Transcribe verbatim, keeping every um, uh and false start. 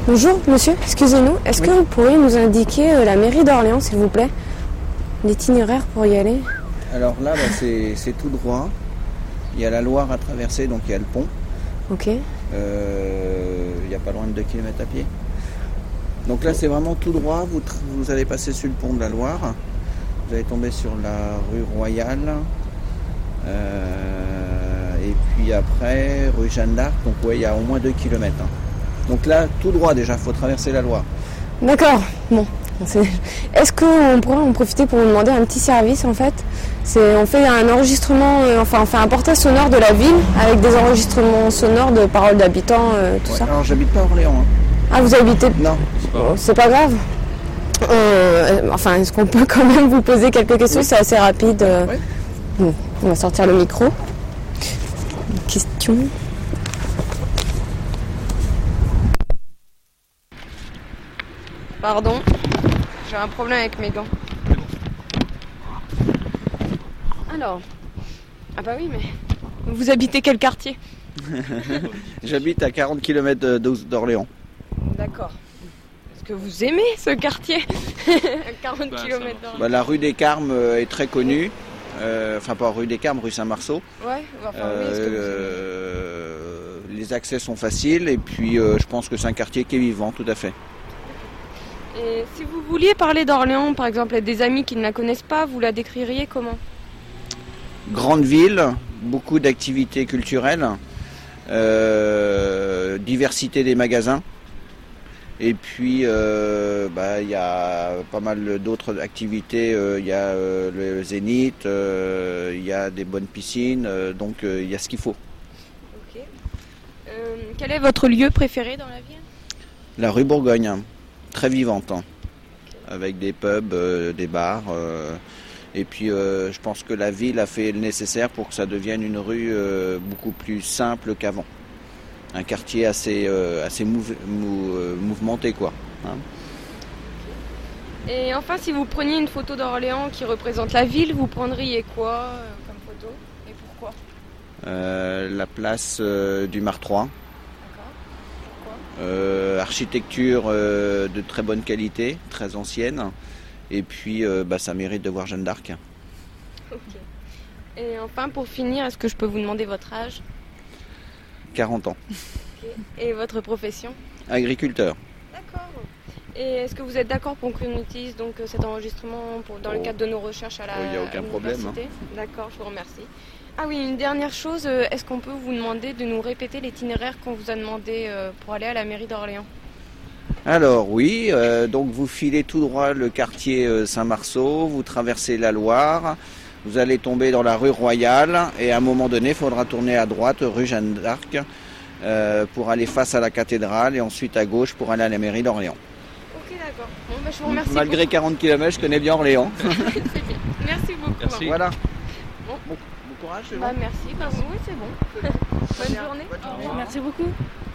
Bonjour monsieur, excusez-nous, est-ce Oui. que vous pourriez nous indiquer euh, la mairie d'Orléans s'il vous plaît? L'itinéraire pour y aller? Alors là, bah, c'est, c'est tout droit. Il y a la Loire à traverser, donc il y a le pont. Ok. Euh, il n'y a pas loin de deux kilomètres à pied. Donc là, c'est vraiment tout droit. Vous, tr- vous allez passer sur le pont de la Loire. Vous allez tomber sur la rue Royale. Euh, et puis après, rue Jeanne d'Arc. Donc ouais, il y a au moins deux kilomètres. hein. Donc là, tout droit déjà, il faut traverser la Loire. D'accord, bon. c'est- Est-ce qu'on pourrait en profiter pour vous demander un petit service en fait? C'est, on fait un enregistrement, euh, enfin on fait un portrait sonore de la ville avec des enregistrements sonores de paroles d'habitants, euh, tout Ouais, ça. alors j'habite pas à Orléans. hein. Ah vous habitez... Non. Bon, c'est pas grave. Euh, enfin, est-ce qu'on peut quand même vous poser quelques questions? Oui. C'est assez rapide. euh. Oui. Bon, on va sortir le micro. Question. Pardon, j'ai un problème avec mes gants. Alors, ah bah oui, mais vous habitez quel quartier? J'habite à quarante kilomètres de- de- d'Orléans. D'accord. Est-ce que vous aimez ce quartier? quarante Bah, ça kilomètres marche. d'Orléans. Bah, la rue des Carmes euh, est très connue. Euh, enfin, pas rue des Carmes, rue Saint-Marceau. Ouais, enfin oui, est-ce que vous aimez? Euh, les accès sont faciles et puis euh, je pense que c'est un quartier qui est vivant, tout à fait. Et si vous vouliez parler d'Orléans, par exemple, à des amis qui ne la connaissent pas, vous la décririez comment? Grande ville, beaucoup d'activités culturelles, euh, diversité des magasins. Et puis, euh, bah, il y a pas mal d'autres activités. euh, Il y a euh, le Zénith, euh, il y a des bonnes piscines, euh, donc euh, il y a ce qu'il faut. Ok. Euh, quel est votre lieu préféré dans la ville? La rue Bourgogne, très vivante, hein, avec des pubs, euh, des bars. euh, et puis, euh, je pense que la ville a fait le nécessaire pour que ça devienne une rue euh, beaucoup plus simple qu'avant. Un quartier assez, euh, assez mouve- mou- euh, mouvementé, quoi. hein. Et enfin, si vous preniez une photo d'Orléans qui représente la ville, vous prendriez quoi euh, comme photo et pourquoi? Euh, la place euh, du Martroi. D'accord. Pourquoi? Euh, architecture euh, de très bonne qualité, très ancienne. Et puis, euh, bah, ça mérite de voir Jeanne d'Arc. Ok. Et enfin, pour finir, est-ce que je peux vous demander votre âge quarante ans. et votre profession? Agriculteur. D'accord. Et est-ce que vous êtes d'accord pour qu'on utilise donc euh, cet enregistrement pour, dans le Oh. cadre de nos recherches à la Oh, y a aucun à problème, l'université? D'accord, je vous remercie. Ah oui, une dernière chose, euh, est-ce qu'on peut vous demander de nous répéter l'itinéraire qu'on vous a demandé euh, pour aller à la mairie d'Orléans? Alors oui, euh, donc vous filez tout droit le quartier euh, Saint-Marceau, vous traversez la Loire, vous allez tomber dans la rue Royale et à un moment donné, il faudra tourner à droite, rue Jeanne d'Arc, euh, pour aller face à la cathédrale et ensuite à gauche pour aller à la mairie d'Orléans. Ok, d'accord. Bon, bah, je vous remercie. Malgré quarante kilomètres, je connais bien Orléans. beaucoup. Merci beaucoup. Merci. Voilà. Bon. Bon, bon courage, c'est Bah, bon. merci. Bah, oui, c'est bon. Bonne journée. Bonne journée. Merci beaucoup.